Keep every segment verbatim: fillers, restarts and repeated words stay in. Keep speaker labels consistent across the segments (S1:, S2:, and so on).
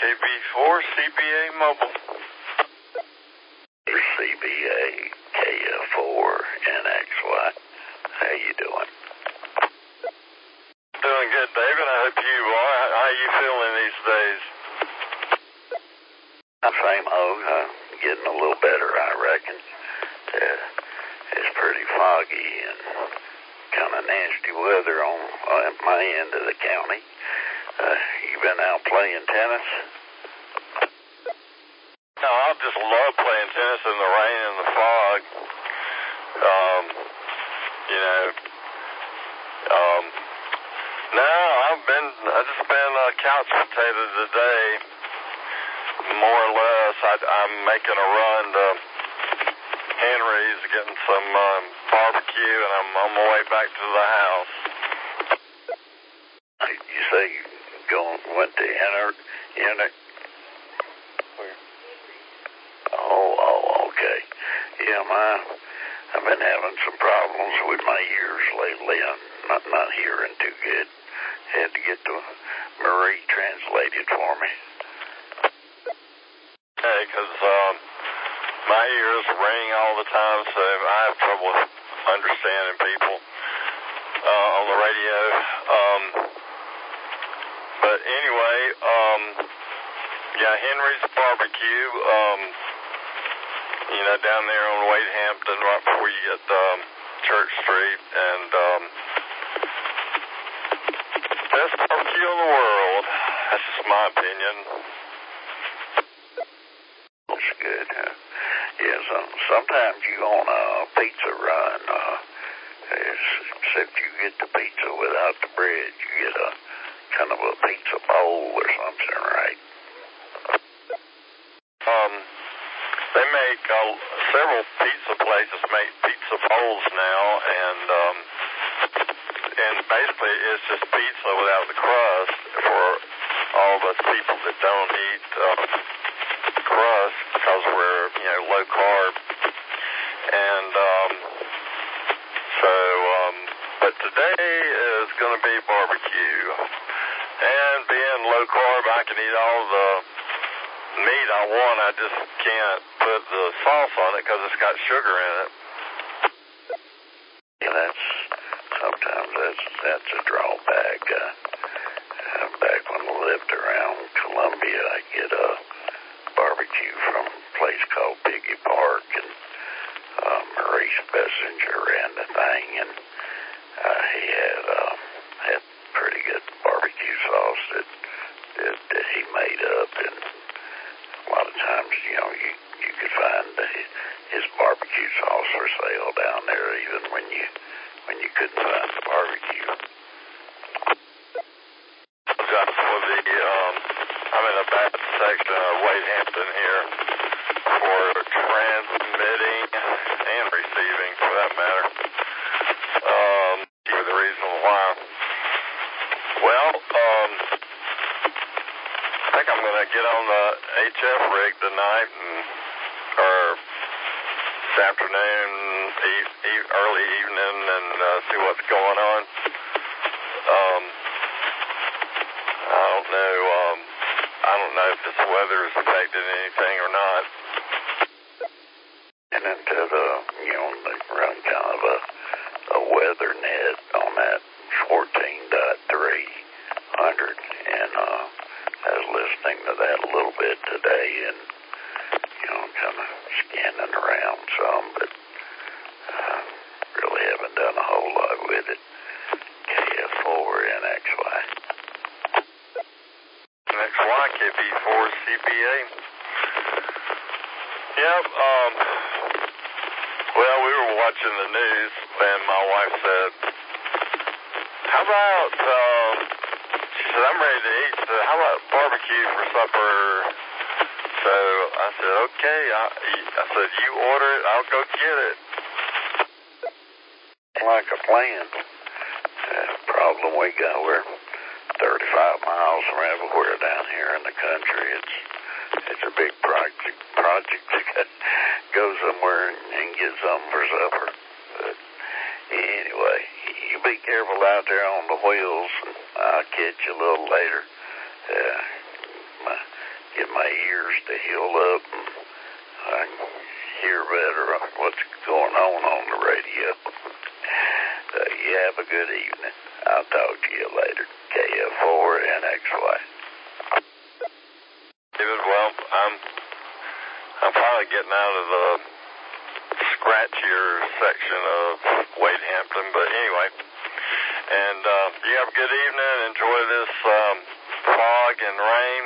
S1: B four C B A Mobile.
S2: C B A K F four N X Y. How you doing?
S1: Doing good, David. I hope you are. How are you feeling these days?
S2: Same old, huh? Getting a little better, I reckon. Uh, it's pretty foggy and kind of nasty weather on, on my end of the county. Uh, you been out playing tennis?
S1: No, I just love playing tennis in the rain and the fog. Um, you know, um, no, I've been, I've just been a couch potato today, more or less. I, I'm making a run to Henry's, getting some um, barbecue, and I'm on my way back to the house.
S2: You say you going, went to enter, enter? Where? Oh, oh, okay. Yeah, my, I've been having some problems with my ears lately. I'm not, not hearing too good. Had to get the Marie translated for me.
S1: Okay, because um, my ears ring all the time, so I have trouble understanding people uh, on the radio. Um, but anyway, um, yeah, Henry's Barbecue, um, you know, down there on Wade Hampton, right before you get um, Church Street, and um, best barbecue in the world. That's just my opinion.
S2: That's good, huh? Yeah, some, sometimes you go on a pizza run, uh, except you get the pizza without the bread. You get a kind of a pizza bowl or something, right?
S1: Um, they make, uh, several pizza places make pizza bowls now, and, um, and basically it's just pizza without the crust for all of us people that don't eat, uh, crust because we're, you know, low carb. And, um, so, um, but today is going to be barbecue. And being low carb, I can eat all the meat I want. I just can't put the sauce on it because it's got sugar in it.
S2: Yeah, that's, sometimes that's, that's a drawback. Uh, uh, back when I lived around Columbia, I'd get a barbecue from a place called Piggy Park, and uh, Maurice Bessinger ran the thing, and uh, he had uh, had pretty good barbecue sauce that, that that he made up, and a lot of times, you know, you you could find the, his barbecue sauce for sale down there, even when you when you couldn't find the barbecue.
S1: Just for the, um, I'm in a bad section of Wade Hampton here for transmitting and receiving, for that matter. Um, for the reason why. Well, um, I think I'm going to get on the H F rig tonight, and, or this afternoon, e e early evening, and uh, see what's going on. Um, I don't know. Um, I don't know if this weather has affected anything or not.
S2: And into the, you know, they run kind of a, a weather net on that fourteen point three hundred, and uh, I was listening to that a little bit today, and, you know, kind of scanning around some, but uh, really haven't done a whole lot with it. K F four N X Y.
S1: N X Y, K B four C B A. Yep, um, well, we were watching the news, and my wife said, how about, um, she said, I'm ready to eat, so how about barbecue for supper? So I said, okay, I, I said, you order it, I'll go get it.
S2: Like a plan. Uh, problem we got, we're thirty-five miles from everywhere down here in the country. It's it's a big project project to go somewhere and, and get something for supper. But anyway, you be careful out there on the wheels, and I'll catch you a little later. Uh, my, get my ears to heal up and I can hear better on what's going on on the radio. Uh, you have a good evening. I'll talk to you later. K F four N X Y.
S1: David, well, I'm, I'm finally getting out of the scratchier section of Wade Hampton, but anyway. And uh, you have a good evening. Enjoy this um, fog and rain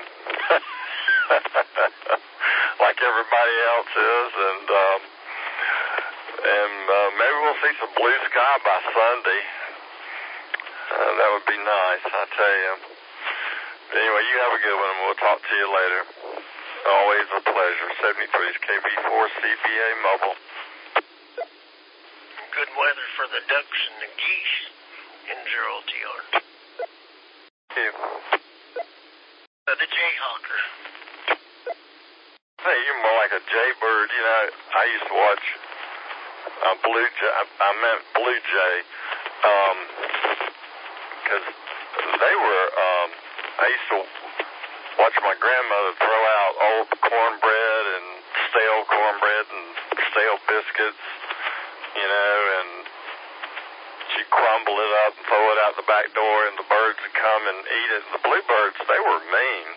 S1: like everybody else is. And um, and uh, maybe we'll see some blue sky by Sunday. Uh, that would be nice, I tell you. Anyway, you have a good one, and we'll talk to you later. Always a pleasure. seventy-three is K B four C B A Mobile.
S3: Good weather for the ducks and the geese in zero T R.
S1: Thank you.
S3: Uh, the Jayhawker.
S1: Hey, you're more like a jaybird. You know, I used to watch uh, Blue Jay. I, I meant Blue Jay. Um, because they were, um, I used to watch my grandmother throw out old cornbread and stale cornbread and stale biscuits, you know, and she'd crumble it up and throw it out the back door, and the birds would come and eat it. The bluebirds, they were mean.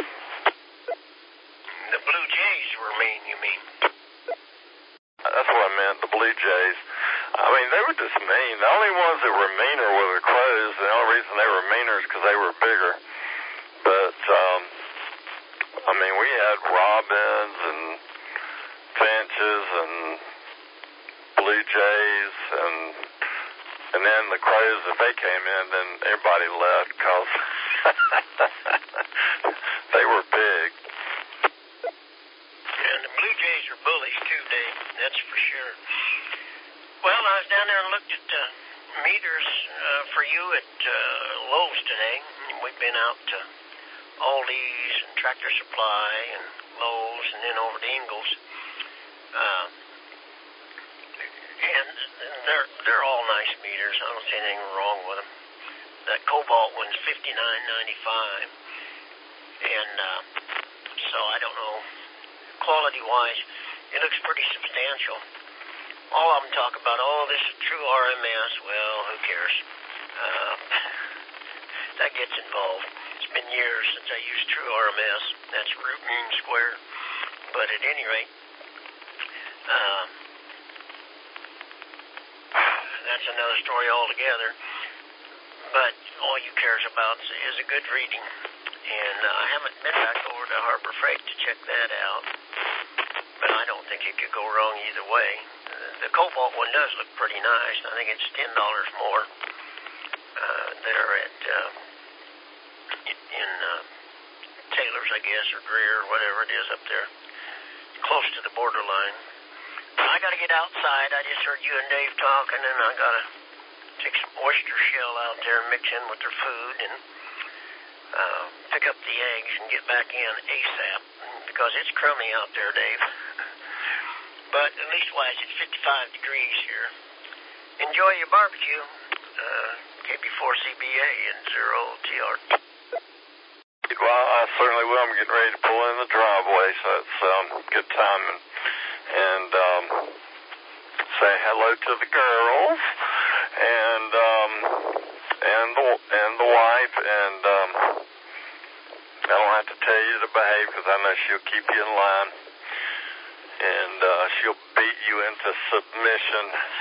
S3: The Blue Jays were mean, you mean?
S1: That's what I meant, the Blue Jays. I mean, they were just mean. The only ones that were meaner were the crows. The only reason they were meaner is because they were bigger. But, um, I mean, we had robins and finches and blue jays, and and then the crows, if they came in, then everybody left because they were big.
S3: And the Blue Jays are bullies too, Dave. That's for sure. Well, I was down there and looked at uh, meters uh, for you at uh, Lowe's today. We've been out to Aldi's and Tractor Supply and Lowe's and then over to Ingles. Uh, and they're they're all nice meters. I don't see anything wrong with them. That Cobalt one's fifty-nine ninety-five, and uh, so I don't know. Quality-wise, it looks pretty substantial. All of them talk about, oh, this is true R M S. Well, who cares? Uh, that gets involved. It's been years since I used true R M S. That's root mean square. But at any rate, uh, that's another story altogether. But all you cares about is a good reading. And uh, I haven't been back over to Harbor Freight to check that out. But I don't think it could go wrong either way. Uh, the Cobalt one does look pretty nice. I think it's ten dollars more uh, there at uh, in uh, Taylor's, I guess, or Greer, or whatever it is up there, close to the borderline. I got to get outside. I just heard you and Dave talking, and I got to take some oyster shell out there and mix in with their food and uh, pick up the eggs and get back in ASAP because it's crummy out there, Dave. But at least wise, it's fifty-five degrees here. Enjoy your barbecue. Uh, K B four C B A and zero T R.
S1: Well, I certainly will. I'm getting ready to pull in the driveway, so it's um, good timing. And um, say hello to the girls and um, and the and the wife. And um, I don't have to tell you to behave because I know she'll keep you in line. And uh, she'll beat you into submission.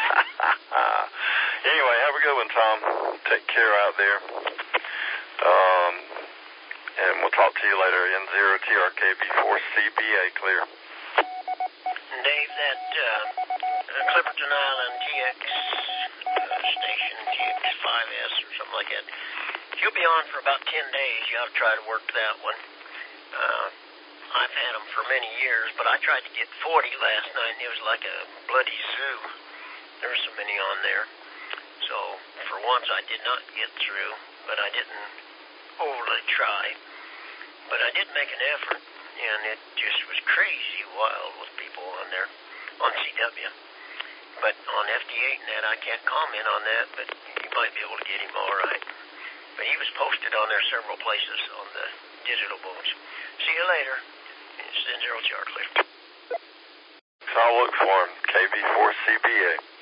S1: Anyway, have a good one, Tom. Take care out there. Um, and we'll talk to you later. N zero T R K B four C B A clear.
S3: Dave, that uh, Clipperton Island T X uh, station, T X five S or something like that, you'll be on for about ten days. You ought to try to work that one. Uh, I've had them for many years, but I tried to get forty last night, and it was like a bloody zoo. There were so many on there. So, for once, I did not get through, but I didn't overly try. But I did make an effort, and it just was crazy wild with people on there, on C W. But on F D eight and that, I can't comment on that, but you might be able to get him all right. But he was posted on there several places on the digital boards. See you later. It's Zen Zero Charlie.
S1: So I'll look for him. K B four C B A.